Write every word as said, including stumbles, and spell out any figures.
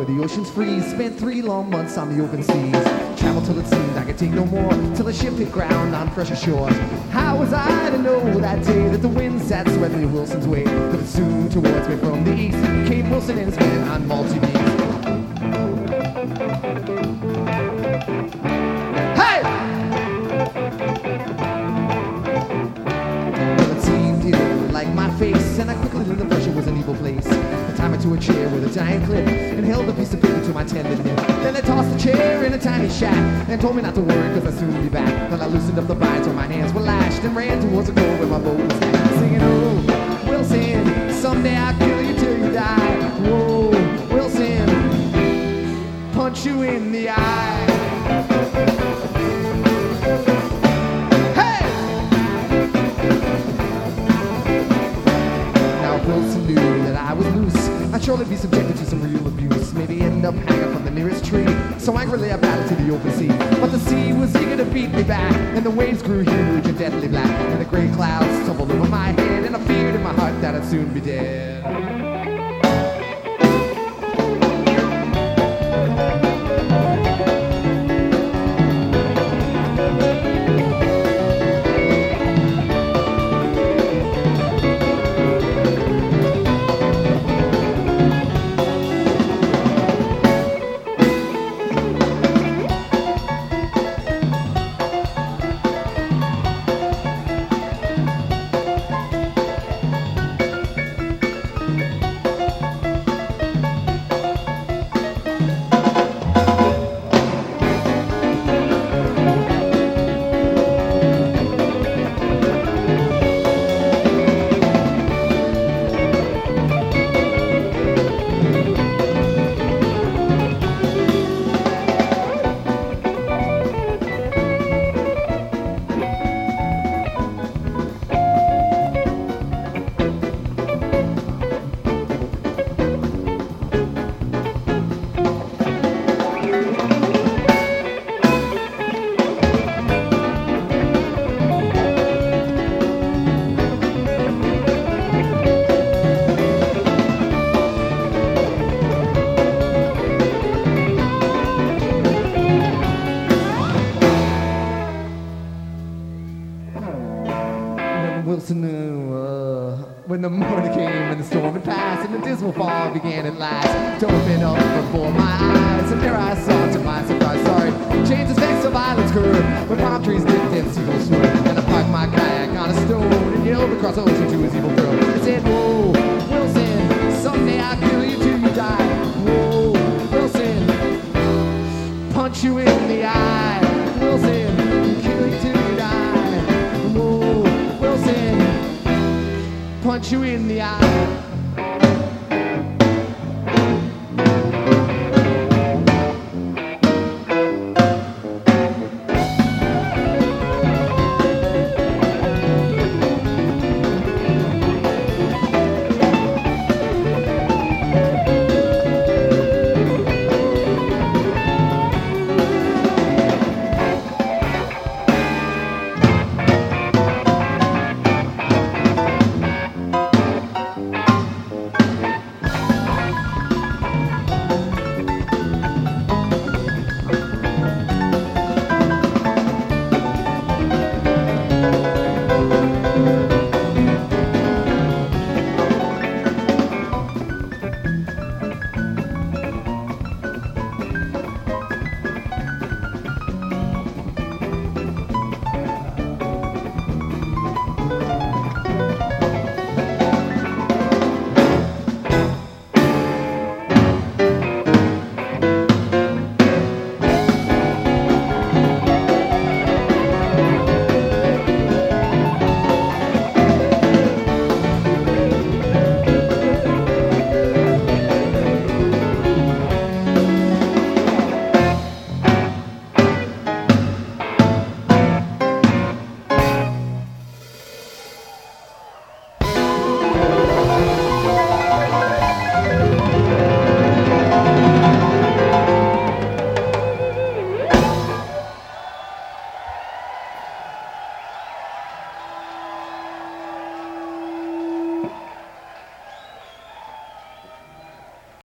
where the oceans freeze. Spent three long months on the open seas. Traveled till it seemed I could take no more, till the ship hit ground on fresher shores. How was I to know that day that the wind sat sweating Wilson's way? But it soon towards me from the east came Wilson and his men on Maltese. Hey! Well, it seemed he looked like my face, and I quickly knew the pressure was an evil place. They tied me to a chair with a giant clip and held a piece of paper to my tendon nip. Then they tossed the chair in a tiny shack and told me not to worry because I'd soon be back. Then I loosened up the binds where my hands were lashed and ran towards the cove where my boat was at, singing, oh, Wilson, someday I'll kill you till you die. Whoa, Wilson, punch you in the eye. Hey! Now Wilson knew that I was loose. I'd surely be subjected to some real abuse, maybe end up hanging from the nearest tree. So angrily I battled to the open sea, but the sea was eager to beat me back, and the waves grew huge and deathly black, and the gray clouds tumbled over my head, and I feared in my heart that I'd soon be dead. Wilson knew uh, when the morning came and the storm had passed and the dismal fall began at last to open up before my eyes, and there I saw to my surprise, sorry, changes next to violence curve where palm trees dipped and seagulls swirled, and I parked my kayak on a stone and yelled across the ocean to his evil throat. I said, whoa, Wilson, someday I'll kill you till you die. Whoa, Wilson, punch you in the eye. Wilson, kill you till you die. Whoa, Wilson, punch you in the eye.